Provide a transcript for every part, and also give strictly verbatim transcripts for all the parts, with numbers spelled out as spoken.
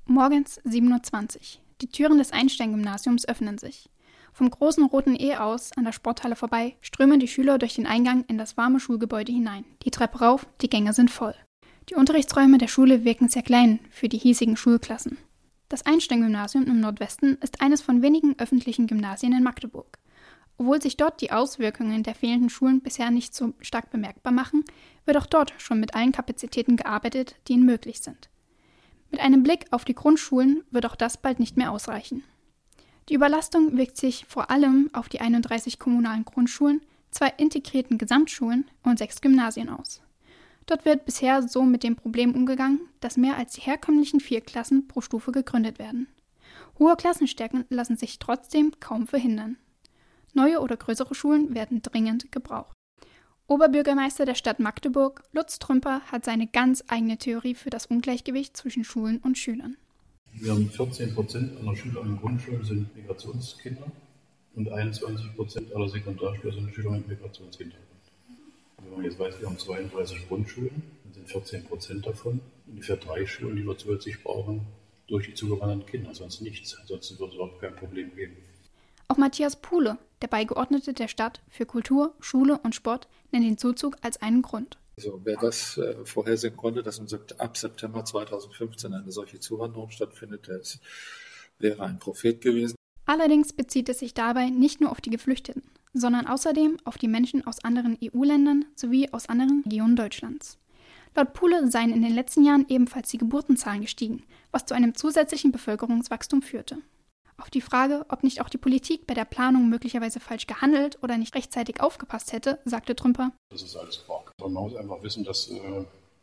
Morgens sieben Uhr zwanzig. Die Türen des Einstein-Gymnasiums öffnen sich. Vom großen roten E aus an der Sporthalle vorbei strömen die Schüler durch den Eingang in das warme Schulgebäude hinein. Die Treppe rauf, die Gänge sind voll. Die Unterrichtsräume der Schule wirken sehr klein für die hiesigen Schulklassen. Das Einstein-Gymnasium im Nordwesten ist eines von wenigen öffentlichen Gymnasien in Magdeburg. Obwohl sich dort die Auswirkungen der fehlenden Schulen bisher nicht so stark bemerkbar machen, wird auch dort schon mit allen Kapazitäten gearbeitet, die ihnen möglich sind. Mit einem Blick auf die Grundschulen wird auch das bald nicht mehr ausreichen. Die Überlastung wirkt sich vor allem auf die einunddreißig kommunalen Grundschulen, zwei integrierten Gesamtschulen und sechs Gymnasien aus. Dort wird bisher so mit dem Problem umgegangen, dass mehr als die herkömmlichen vier Klassen pro Stufe gegründet werden. Hohe Klassenstärken lassen sich trotzdem kaum verhindern. Neue oder größere Schulen werden dringend gebraucht. Oberbürgermeister der Stadt Magdeburg, Lutz Trümper, hat seine ganz eigene Theorie für das Ungleichgewicht zwischen Schulen und Schülern. Wir haben vierzehn Prozent aller Schüler in Grundschulen sind Migrationskinder und einundzwanzig Prozent aller Sekundarschüler sind Schüler mit Migrationshintergrund. Wenn man jetzt weiß, wir haben zweiunddreißig Grundschulen, dann sind vierzehn Prozent davon ungefähr drei Schulen, die wir zusätzlich brauchen, durch die zugewanderten Kinder, sonst nichts. Ansonsten wird es überhaupt kein Problem geben. Auch Matthias Puhle, der Beigeordnete der Stadt für Kultur, Schule und Sport, nennt den Zuzug als einen Grund. Also wer das äh, vorhersehen konnte, dass im Sept- ab September zweitausendfünfzehn eine solche Zuwanderung stattfindet, der ist, wäre ein Prophet gewesen. Allerdings bezieht es sich dabei nicht nur auf die Geflüchteten, sondern außerdem auf die Menschen aus anderen E U-Ländern sowie aus anderen Regionen Deutschlands. Laut Puhle seien in den letzten Jahren ebenfalls die Geburtenzahlen gestiegen, was zu einem zusätzlichen Bevölkerungswachstum führte. Auf die Frage, ob nicht auch die Politik bei der Planung möglicherweise falsch gehandelt oder nicht rechtzeitig aufgepasst hätte, sagte Trümper: Das ist alles Quark. Man muss einfach wissen, dass äh,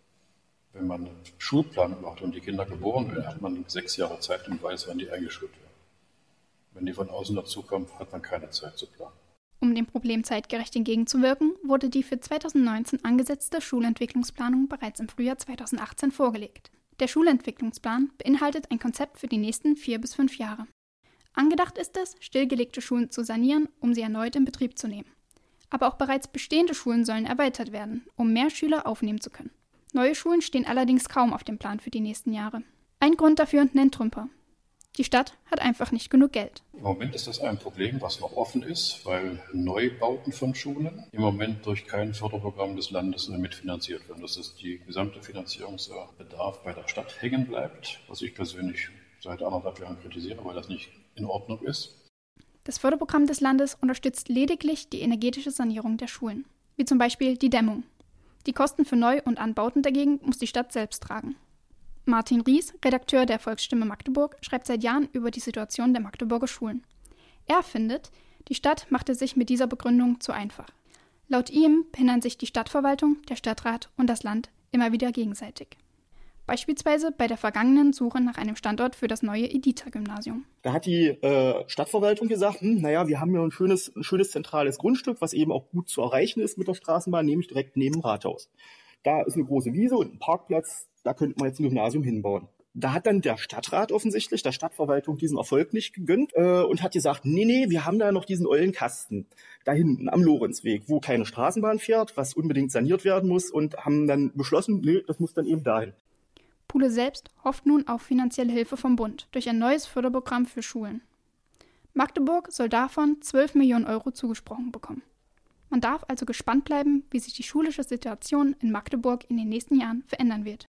wenn man einen Schulplan macht und die Kinder geboren werden, hat man sechs Jahre Zeit und weiß, wann die eingeschult werden. Wenn die von außen dazukommen, hat man keine Zeit zu planen. Um dem Problem zeitgerecht entgegenzuwirken, wurde die für zweitausendneunzehn angesetzte Schulentwicklungsplanung bereits im Frühjahr zweitausendachtzehn vorgelegt. Der Schulentwicklungsplan beinhaltet ein Konzept für die nächsten vier bis fünf Jahre. Angedacht ist es, stillgelegte Schulen zu sanieren, um sie erneut in Betrieb zu nehmen. Aber auch bereits bestehende Schulen sollen erweitert werden, um mehr Schüler aufnehmen zu können. Neue Schulen stehen allerdings kaum auf dem Plan für die nächsten Jahre. Ein Grund dafür nennt Trümper: Die Stadt hat einfach nicht genug Geld. Im Moment ist das ein Problem, was noch offen ist, weil Neubauten von Schulen im Moment durch kein Förderprogramm des Landes mitfinanziert werden. Das ist die gesamte Finanzierungsbedarf bei der Stadt hängen bleibt, was ich persönlich seit anderthalb Jahren kritisiere, weil das nicht in Ordnung ist. Das Förderprogramm des Landes unterstützt lediglich die energetische Sanierung der Schulen, wie zum Beispiel die Dämmung. Die Kosten für Neu- und Anbauten dagegen muss die Stadt selbst tragen. Martin Ries, Redakteur der Volksstimme Magdeburg, schreibt seit Jahren über die Situation der Magdeburger Schulen. Er findet, die Stadt machte sich mit dieser Begründung zu einfach. Laut ihm behindern sich die Stadtverwaltung, der Stadtrat und das Land immer wieder gegenseitig. Beispielsweise bei der vergangenen Suche nach einem Standort für das neue Editha-Gymnasium. Da hat die äh, Stadtverwaltung gesagt, hm, naja, wir haben hier ein schönes, ein schönes zentrales Grundstück, was eben auch gut zu erreichen ist mit der Straßenbahn, nämlich direkt neben dem Rathaus. Da ist eine große Wiese und ein Parkplatz, da könnte man jetzt ein Gymnasium hinbauen. Da hat dann der Stadtrat offensichtlich, der Stadtverwaltung, diesen Erfolg nicht gegönnt äh, und hat gesagt, nee, nee, wir haben da noch diesen ollen Kasten da hinten am Lorenzweg, wo keine Straßenbahn fährt, was unbedingt saniert werden muss, und haben dann beschlossen, nee, das muss dann eben dahin. Puhle selbst hofft nun auf finanzielle Hilfe vom Bund durch ein neues Förderprogramm für Schulen. Magdeburg soll davon zwölf Millionen Euro zugesprochen bekommen. Man darf also gespannt bleiben, wie sich die schulische Situation in Magdeburg in den nächsten Jahren verändern wird.